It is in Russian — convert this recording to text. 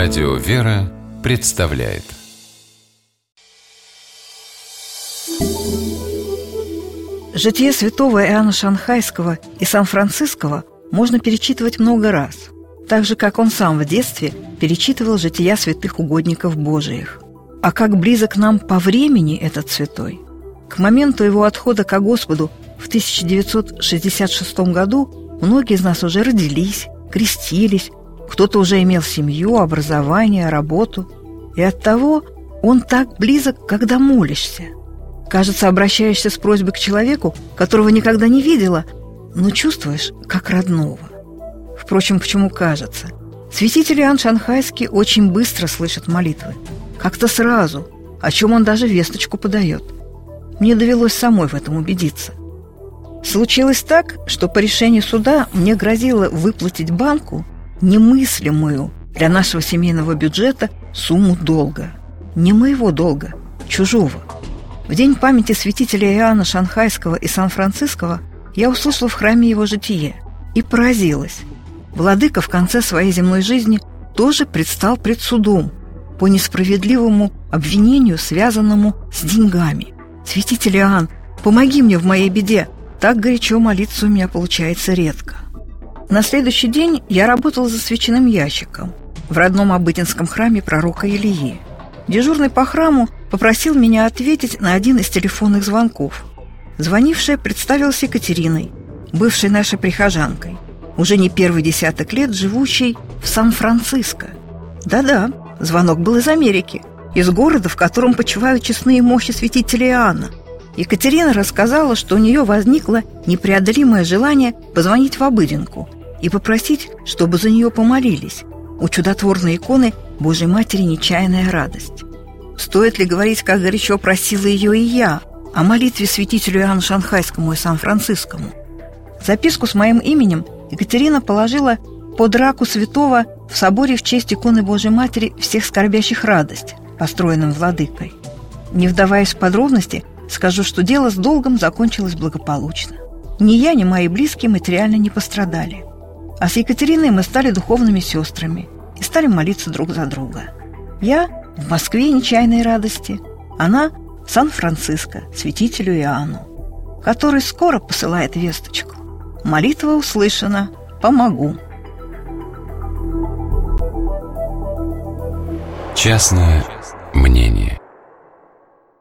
Радио «Вера» представляет. Житие святого Иоанна Шанхайского и Сан-Франциского можно перечитывать много раз, так же, как он сам в детстве перечитывал жития святых угодников Божиих. А как близок нам по времени этот святой? К моменту его отхода ко Господу в 1966 году многие из нас уже родились, крестились, кто-то уже имел семью, образование, работу. И оттого он так близок, когда молишься. Кажется, обращаешься с просьбой к человеку, которого никогда не видела, но чувствуешь, как родного. Впрочем, почему кажется? Святитель Иоанн Шанхайский очень быстро слышит молитвы. Как-то сразу, о чем он даже весточку подает. Мне довелось самой в этом убедиться. Случилось так, что по решению суда мне грозило выплатить банку немыслимую для нашего семейного бюджета сумму долга. Не моего долга, чужого. В день памяти святителя Иоанна Шанхайского и Сан-Франциского я услышала в храме его житие и поразилась. Владыка в конце своей земной жизни тоже предстал пред судом по несправедливому обвинению, связанному с деньгами. «Святитель Иоанн, помоги мне в моей беде!» Так горячо молиться у меня получается редко. На следующий день я работала за свечным ящиком в родном Обыденском храме пророка Илии. Дежурный по храму попросил меня ответить на один из телефонных звонков. Звонившая представилась Екатериной, бывшей нашей прихожанкой, уже не первый десяток лет живущей в Сан-Франциско. Да-да, звонок был из Америки, из города, в котором почивают честные мощи святителя Иоанна. Екатерина рассказала, что у нее возникло непреодолимое желание позвонить в Обыденку и попросить, чтобы за нее помолились. У чудотворной иконы Божьей Матери нечаянная радость. Стоит ли говорить, как горячо просила ее и я о молитве святителю Иоанну Шанхайскому и Сан-Францискому? Записку с моим именем Екатерина положила под раку святого в соборе в честь иконы Божьей Матери всех скорбящих радость, построенном владыкой. Не вдаваясь в подробности, скажу, что дело с долгом закончилось благополучно. Ни я, ни мои близкие материально не пострадали. А с Екатериной мы стали духовными сестрами и стали молиться друг за друга. Я в Москве нечаянной радости, она в Сан-Франциско, святителю Иоанну, который скоро посылает весточку. Молитва услышана, помогу. Частное мнение.